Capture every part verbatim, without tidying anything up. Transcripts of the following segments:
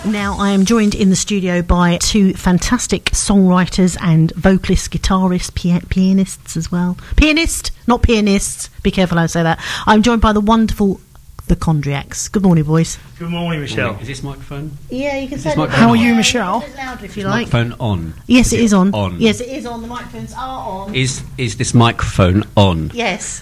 Now I am joined in the studio by two fantastic songwriters and vocalists, guitarists, pia- pianists as well. Pianist, not pianists. Be careful how I say that. I'm joined by the wonderful The Chondriacs. Good morning, boys. Good morning, Michelle. Is this microphone? Yeah, you can Is say this it. How are you, Michelle? Louder if you Is like. microphone on? Yes, is it is on. on. Yes, it is on. The microphones are on. Is is this microphone on? Yes.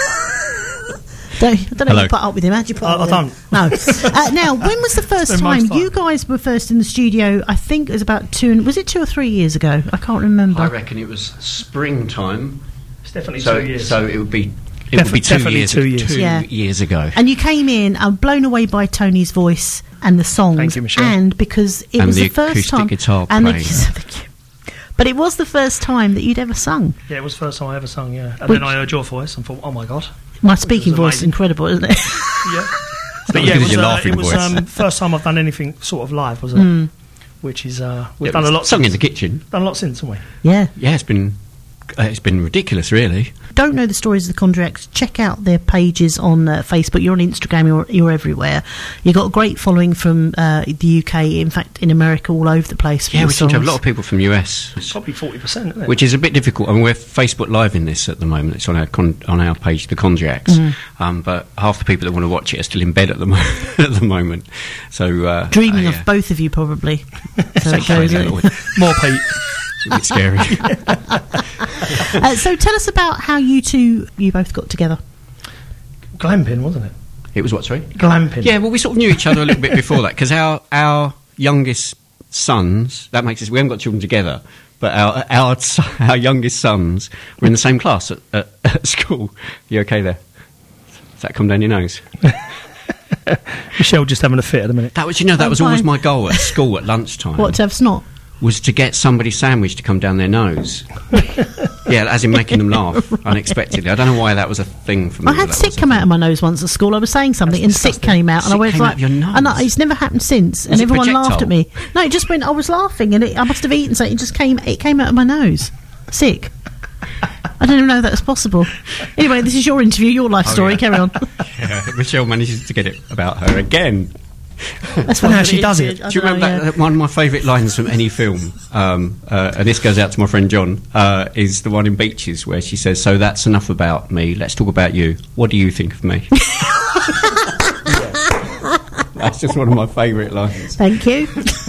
Don't, I don't know Hello. if you put up with him. How'd you put I- up with I him? No. Uh, now, when was the first Spend time most time. you guys were first in the studio? I think it was about two. Was it two or three years ago? I can't remember. I reckon it was springtime. It's definitely So two years. so it would be it Defi- would be two definitely years two years. two Yeah. years ago. And you came in, I'm blown away by Tony's voice and the songs. Thank you, Michelle. And because it And was the the, first acoustic time. guitar and playing. The, thank you. But it was the first time that you'd ever sung. yeah, it was the first time I ever sung, yeah. And Which- then I heard your voice and thought, oh my God. My speaking was voice is amazing. incredible, isn't it? Yeah. It's not yeah, as it good as was, your uh, laughing it was voice. um, first time I've done anything sort of live, was it? Mm. Which is, uh, we've Yeah, done it a was lot sung in since. the kitchen. Done a lot since, haven't we? Yeah. Yeah, it's been uh, it's been ridiculous, really. Don't know the stories of the Chondriacs, check out their pages on uh, Facebook. You're on Instagram, you're, you're everywhere. You've got a great following from uh, the U K, in fact, in America, all over the place. for Yeah, your we seem to have a songs. lot of people from the U S. Probably forty percent, isn't it? Which is a bit difficult. I mean, we're Facebook Live in this at the moment. It's on our con- on our page, The Chondriacs. Mm-hmm. Um, but half the people that want to watch it are still in bed at the, mo- at the moment. So uh, Dreaming uh, of yeah. both of you, probably. So it Okay, goes, a isn't little it? bit- More Pete. it's a bit scary. uh, so tell us about how you two, you both got together. Glamping, wasn't it? It was what, sorry? Glamping. Yeah, well, we sort of knew each other a little bit before that because our our youngest sons, that makes us, we haven't got children together, but our our s- our youngest sons were in the same class at, at, at school. You okay there? Does that come down your nose? Michelle just having a fit at the minute. That was, you know, that I'm was always fine. my goal at school at lunchtime. What, to have snot? Was to get somebody's sandwich to come down their nose. Yeah, as in making them laugh unexpectedly. I don't know why that was a thing for me. I had but that sick was a come thing. out of my nose once at school. I was saying something That's and sick disgusting. came out, and I Sick went came like, out of your nose? and I, it's never happened since. Was and it everyone laughed at me. projectile? No, it just went. I was laughing, and it, I must have eaten something. It just came. It came out of my nose. Sick. I didn't even know that was possible. Anyway, this is your interview, your life Oh, story. yeah. Carry on. Yeah, Michelle manages to get it about her again. That's Funny how what she it does is. it. I Do you don't remember know, that, yeah. that one of my favourite lines from any film, um, uh, and this goes out to my friend John, uh, is the one in Beaches where she says, "So that's enough about me, let's talk about you. What do you think of me?" That's just one of my favourite lines. Thank you.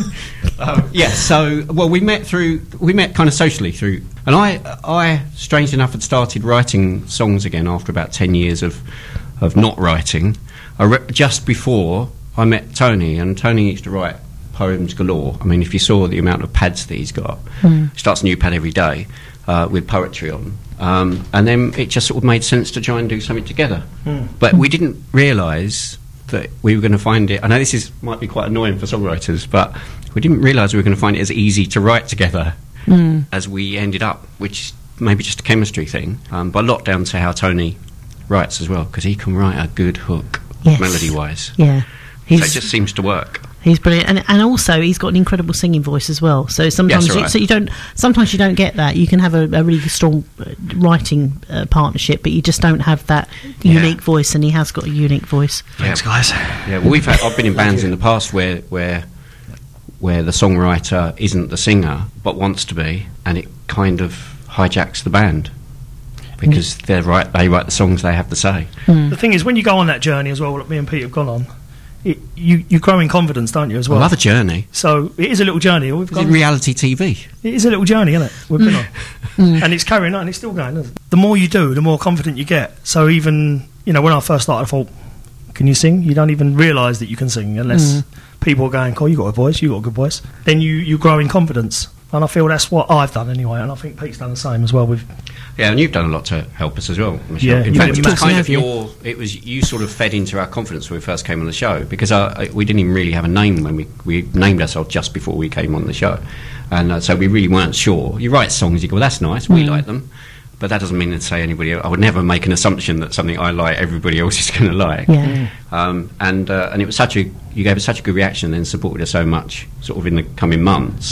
Um, yeah, so well, we met through we met kind of socially through, and I I strangely enough had started writing songs again after about ten years of of not writing. I re- just before I met Tony, and Tony used to write poems galore. I mean, if you saw the amount of pads that he's got, he starts a new pad every day uh, with poetry on. Um, and then it just sort of made sense to try and do something together. But we didn't realise that we were going to find it. I know this is might be quite annoying for songwriters, but we didn't realise we were going to find it as easy to write together as we ended up, which maybe just a chemistry thing, um, but a lot down to how Tony writes as well, because he can write a good hook, Yes. melody-wise. Yeah. So He's, it just seems to work. he's brilliant, and and also he's got an incredible singing voice as well. So sometimes Yes, you, right. so you don't sometimes you don't get that. You can have a, a really strong uh, writing uh, partnership, but you just don't have that Yeah. unique voice. And he has got a unique voice. Thanks, guys. Yeah, well, we've had, I've been in bands in the past where where where the songwriter isn't the singer but wants to be, and it kind of hijacks the band because they're right. They write the songs. They have to say. The thing is, when you go on that journey as well, like me and Pete have gone on, it, you, you grow in confidence, don't you, as I well? love a journey. So it is a little journey. We've Is it gone, reality T V? it is a little journey, isn't it? We've been on. And it's carrying on, it's still going, isn't it? The more you do, the more confident you get. So even, you know, when I first started, I thought, can you sing? You don't even realise that you can sing unless people are going, oh, you got a voice, you got a good voice. Then you, you grow in confidence. And I feel that's what I've done anyway, and I think Pete's done the same as well. With Yeah, and you've done a lot to help us as well, Michelle. Yeah, in you fact, have it was kind massively. of your. It was you sort of fed into our confidence when we first came on the show because uh, I, we didn't even really have a name when we we named ourselves just before we came on the show, and uh, so we really weren't sure. You write songs, you go, well, that's nice, we like them, but that doesn't mean to say anybody. I would never make an assumption that something I like, everybody else is going to like. Yeah. Um, and uh, and it was such a you gave us such a good reaction and then supported us so much, sort of in the coming months.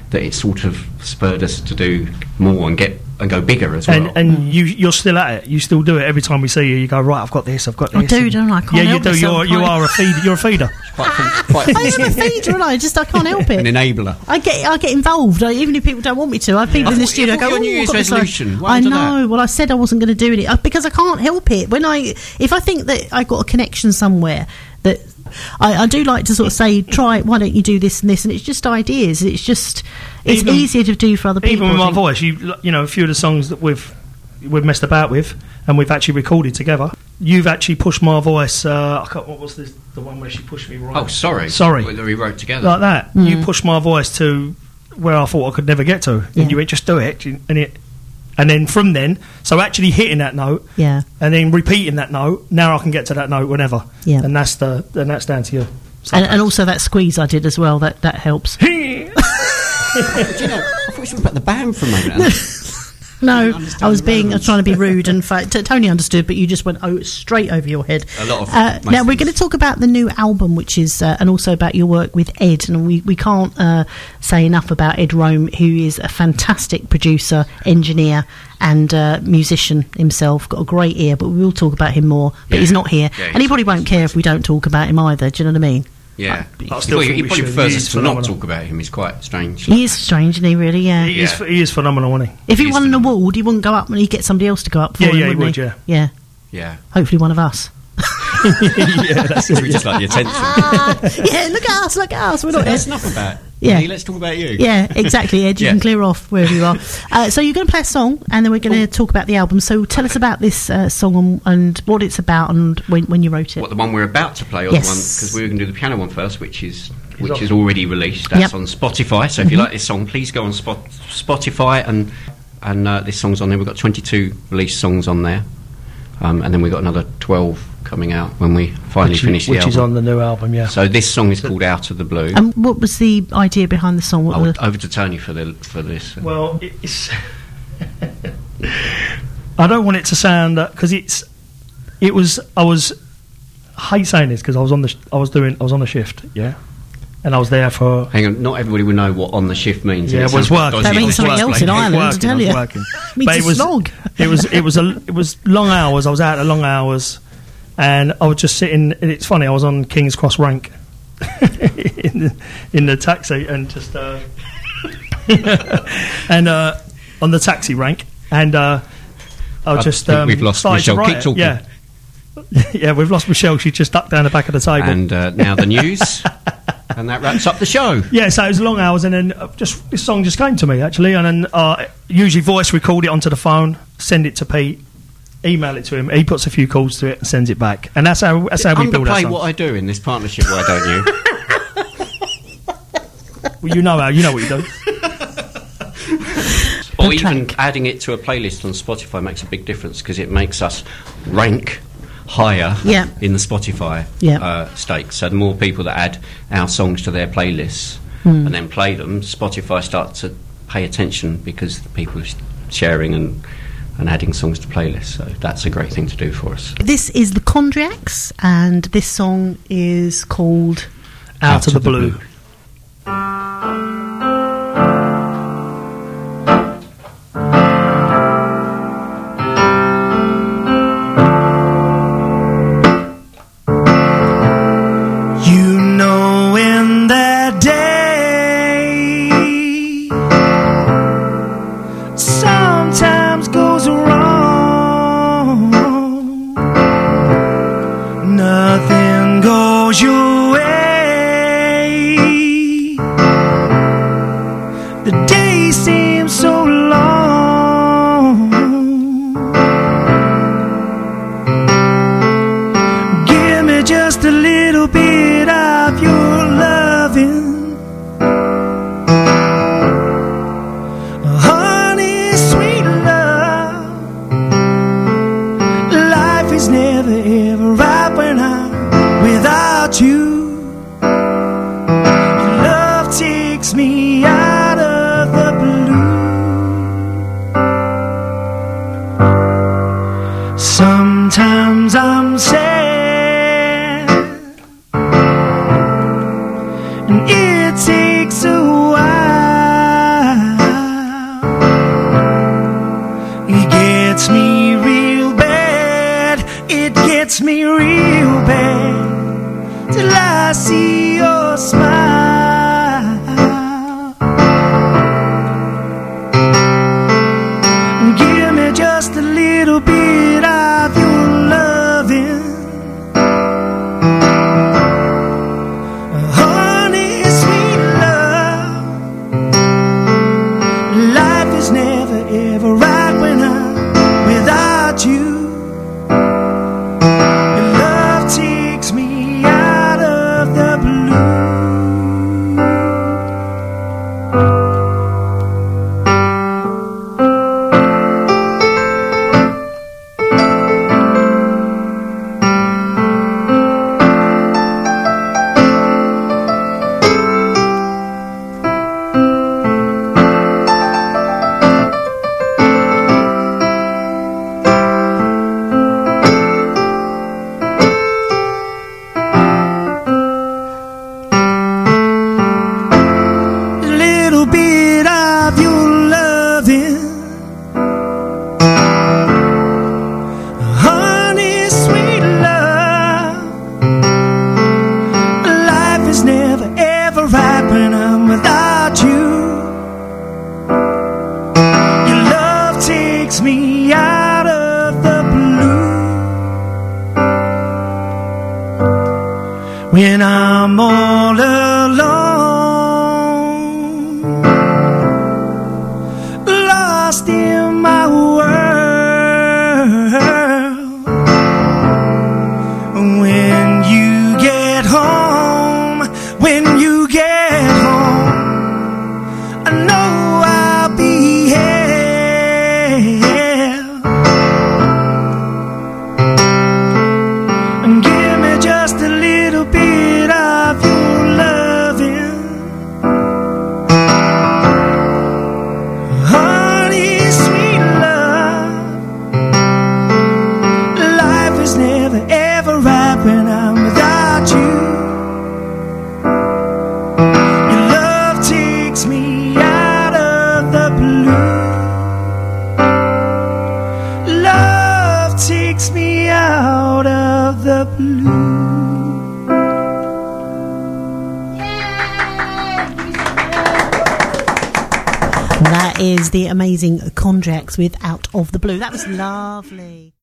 that it sort of spurred us to do more and get and go bigger as well. And, and you, you're still at it. You still do it every time we see you. You go, right, I've got this, I've got this. I do, don't I? I can't yeah, you help do. myself, You're, you are a feeder. You're a feeder. Quite, quite I am a feeder, and I just I can't help it. An enabler. I get I get involved, I, even if people don't want me to. I've been I in the thought- studio. I I thought go, your New "Oh, Year's I've got this resolution. Why I don't do know. that? Well, I said I wasn't going to do it uh, because I can't help it. When I if I think that I got a connection somewhere that. I, I do like to sort of say, try. Why don't you do this and this? And it's just ideas. It's just it's Even- easier to do for other people. Even with I my think. voice, you you know, a few of the songs that we've we've messed about with and we've actually recorded together. You've actually pushed my voice. Uh, I can't, what was this, the one where she pushed me right? Oh, sorry. Sorry. That we wrote together. Like that. Mm. You pushed my voice to where I thought I could never get to, Yeah. and you went, just do it, and it. And then from then, so actually hitting that note, Yeah. and then repeating that note. Now I can get to that note whenever. Yeah. And that's the and that's down to you. So And, and also that squeeze I did as well. That that helps. Do you know, I thought you were about the band for a moment. No, understand I was the being uh, relevance. trying to be rude, and fa- t- Tony understood, but you just went oh straight over your head. A lot of Uh, most now we're things. going to talk about the new album, which is uh, and also about your work with Ed, and we we can't uh, say enough about Ed Rome, who is a fantastic producer, engineer, and uh, musician himself. Got a great ear, but we will talk about him more. But Yeah. he's not here, Yeah, and he he's probably won't care if we don't talk about him either. Do you know what I mean? Yeah. I still Well, think he we probably should. prefers He us is to not phenomenal. talk about him. He's quite strange. He is strange, isn't he? Really, yeah. He is Yeah. he is phenomenal, isn't he? If he He is won an phenomenal. award, he wouldn't go up, and he'd get somebody else to go up for Yeah, him, yeah, he wouldn't would, he? yeah. yeah. Yeah. Hopefully, one of us. yeah, that's it. We just like the attention. yeah, look at us, look at us. We're So not that's enough about. Yeah. Hey, let's talk about you. Yeah, exactly, Ed. You Yeah. can clear off wherever you are. Uh, so you're going to play a song, and then we're going to talk about the album. So tell us about this uh, song and, and what it's about, and when, when you wrote it. What, the one we're about to play, or Yes. the one because we were going to do the piano one first, which is which off. is already released. That's Yep. on Spotify. So if you like this song, please go on Spot, Spotify and and uh, this song's on there. We've got twenty-two released songs on there, um, and then we've got another twelve coming out when we finally which, finish the which album. is on the new album, yeah. So this song is called Out of the Blue. And what was the idea behind the song? What I were would, the- over to Tony for the for this. Well, it's. I don't want it to sound because it's. It was. I was. I hate saying this because I was on the. sh- I was doing. I was on a shift, yeah, and I was there for. Hang on, not everybody will know what on the shift means. Yeah, It it was sounds working. dodgy. That means It was something else in working. It was Ireland, I working, tell it was you. working. Means But a it was. slog. It was. It was a. It was long hours. I was out at long hours, and I was just sitting. And it's funny. I was on King's Cross Rank in the in the taxi, and just uh, and uh, on the taxi rank, and uh, I was I just. think Um, we've lost started to Michelle. write Keep it. talking. Yeah. Yeah, we've lost Michelle. She just ducked down the back of the table. And uh, now the news, and that wraps up the show. Yeah, so it was long hours, and then uh, just this song just came to me actually, and then uh, usually voice record it onto the phone, send it to Pete, email it to him. He puts a few calls to it and sends it back, and that's how that's how we build our Underplay songs. what I do in this partnership, why don't you? Well, you know how you know what you do. Or The even track. adding it to a playlist on Spotify makes a big difference because it makes us rank higher Yeah. in the Spotify Yeah. uh, stakes. So the more people that add our songs to their playlists Hmm. and then play them, Spotify starts to pay attention because the people are sh- sharing and, and adding songs to playlists. So that's a great thing to do for us. This is the Chondriacs, and this song is called Out, of the blue. You know in that day sometimes goes wrong. Nothing goes your way. The day seems so long. Give me just a little bit of your loving, honey, sweet love. Life is never ever right when I'm without you. Your love takes me out of the blue. Sometimes I'm sad, and it takes a while. gets me real bad. It gets me real bad till I see your smile. Give me just a little bit of your loving. Honey, sweet love. Life is never ever right when I'm without you. Your love takes me out of the blue. Me out of the blue. When I'm all alone, lost in my world. When you get home, when you get home, I know I'll be here. Just a little bit of your loving, honey, sweet love. Life is never ever right when I'm without you. Your love takes me out of the blue. Love takes me out of the blue. That is the amazing Konjaks with Out of the Blue. That was lovely.